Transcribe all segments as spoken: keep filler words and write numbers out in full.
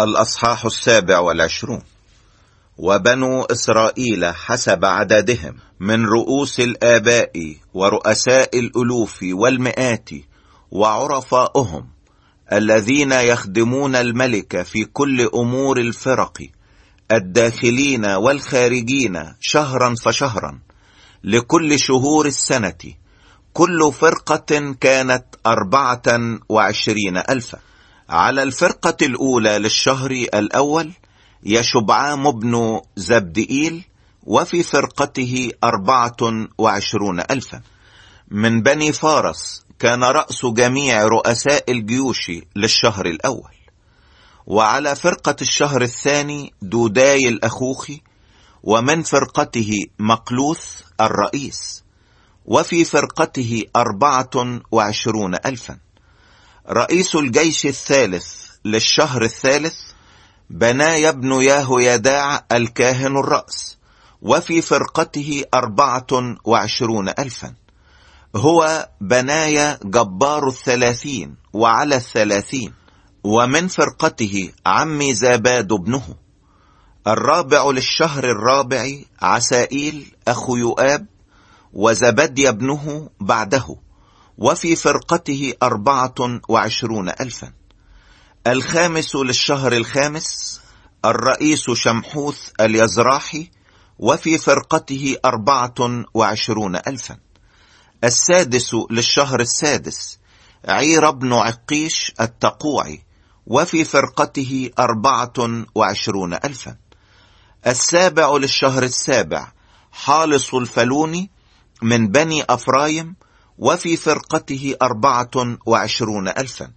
الأصحاح السابع والعشرون. وبنو إسرائيل حسب عددهم من رؤوس الآباء ورؤساء الألوف والمئات وعرفائهم الذين يخدمون الملك في كل أمور الفرق الداخلين والخارجين شهرا فشهرا لكل شهور السنة، كل فرقة كانت أربعة وعشرين ألفا. على الفرقة الأولى للشهر الأول يشبعام بن زبدئيل، وفي فرقته أربعة وعشرون ألفا. من بني فارس كان رأس جميع رؤساء الجيوش للشهر الأول. وعلى فرقة الشهر الثاني دوداي الأخوخي، ومن فرقته مقلوث الرئيس، وفي فرقته أربعة وعشرون ألفا. رئيس الجيش الثالث للشهر الثالث بنايا بن يهويداع الكاهن الرأس، وفي فرقته أربعة وعشرون ألفا. هو بنايا جبار الثلاثين وعلى الثلاثين. ومن فرقته عمي زاباد ابنه. الرابع للشهر الرابع عسائيل أخو يؤاب، وزبديا ابنه بعده، وفي فرقته أربعة وعشرون ألفا. الخامس للشهر الخامس الرئيس شمحوث اليزراحي، وفي فرقته أربعة وعشرون ألفا. السادس للشهر السادس عير بن عقيش التقوعي، وفي فرقته أربعة وعشرون ألفا. السابع للشهر السابع حالص الفلوني من بني أفرايم، وفي فرقته أربعة وعشرون ألفا.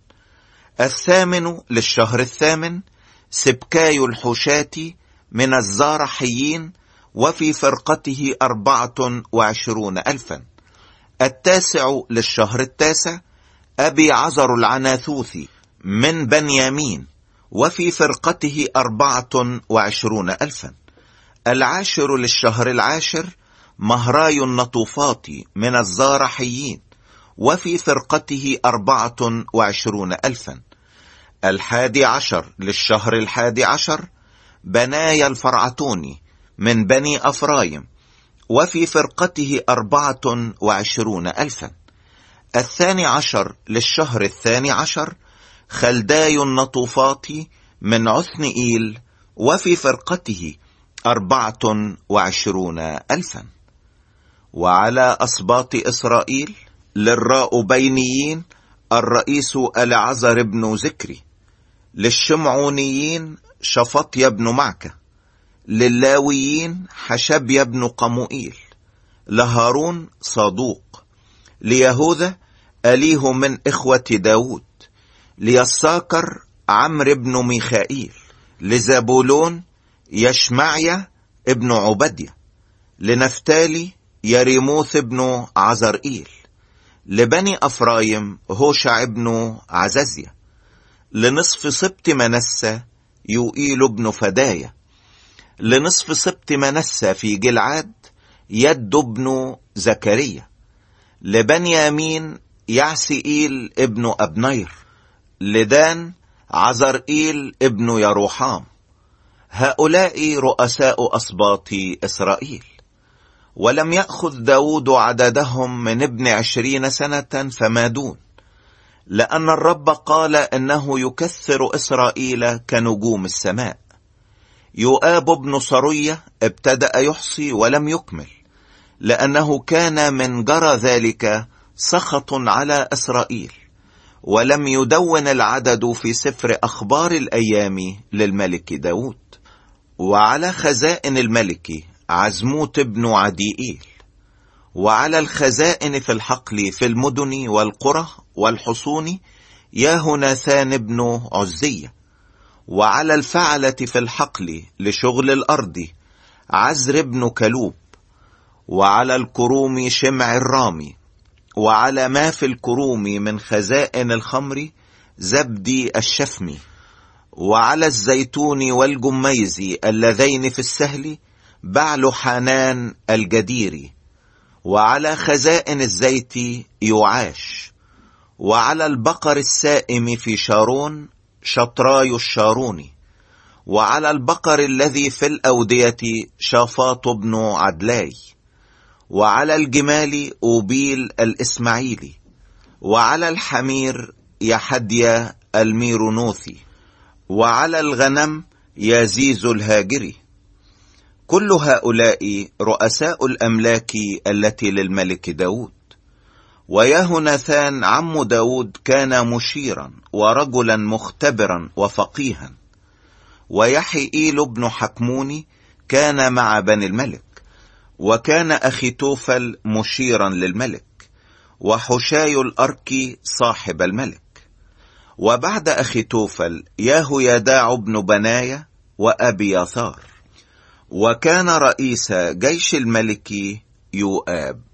الثامن للشهر الثامن سبكاي الحشاتي من الزارحيين، وفي فرقته أربعة وعشرون ألفا. التاسع للشهر التاسع أبي عزر العناثوثي من بنيامين، وفي فرقته أربعة وعشرون ألفا. العاشر للشهر العاشر مهراي النطوفاطي من الزارحيين، وفي فرقته أربعة وعشرون ألفا. الحادي عشر للشهر الحادي عشر بنايا الفرعتوني من بني أفرايم، وفي فرقته أربعة وعشرون ألفا. الثاني عشر للشهر الثاني عشر خلداي النطوفاطي من عثنئيل، وفي فرقته أربعة وعشرون ألفا. وعلى أسباط إسرائيل للراؤبينيين الرئيس العزر بن زكري، للشمعونيين شفطيا بن معكة، للاويين حشبيا بن قموئيل، لهارون صادوق، ليهوذا أليه من إخوة داود، ليساكر عمرو بن ميخائيل، لزبولون يشمعيا ابن عبدية، لنفتالي يريموث بن عزرئيل، لبني أفرايم هوشع بن عززيا، لنصف سبط منسى يوئيل بن فدايا، لنصف سبط منسى في جلعاد يد بن زكريا، لبنيامين يعسئيل ابن أبنير، لدان عزرئيل ابن يروحام. هؤلاء رؤساء أسباط إسرائيل. ولم يأخذ داود عددهم من ابن عشرين سنة فما دون، لأن الرب قال إنه يكثر إسرائيل كنجوم السماء. يؤاب بن صرية ابتدأ يحصي ولم يكمل، لأنه كان من جرى ذلك سخط على إسرائيل، ولم يدون العدد في سفر أخبار الأيام للملك داود. وعلى خزائن الملك عزموت بن عديئيل، وعلى الخزائن في الحقل في المدن والقرى والحصون ياهوناثان بن عزية، وعلى الفعلة في الحقل لشغل الأرض عزر بن كلوب، وعلى الكروم شمع الرامي، وعلى ما في الكروم من خزائن الخمر زبدي الشفمي، وعلى الزيتون والجميز اللذين في السهل بعل حنان الجديري، وعلى خزائن الزيت يعاش، وعلى البقر السائم في شارون شطراي الشاروني، وعلى البقر الذي في الأودية شافاط بن عدلاي، وعلى الجمال أوبيل الإسماعيلي، وعلى الحمير يحديا الميرونوثي، وعلى الغنم يزيز الهاجري. كل هؤلاء رؤساء الأملاك التي للملك داود. ويهوناثان عم داود كان مشيرا ورجلا مختبرا وفقيها. ويحيئيل بن حكموني كان مع بني الملك. وكان أخيتوفل مشيرا للملك، وحشاي الأركي صاحب الملك. وبعد أخيتوفل ياهويداع بن بنايا وأبياثار. وكان رئيس جيش الملك يؤاب.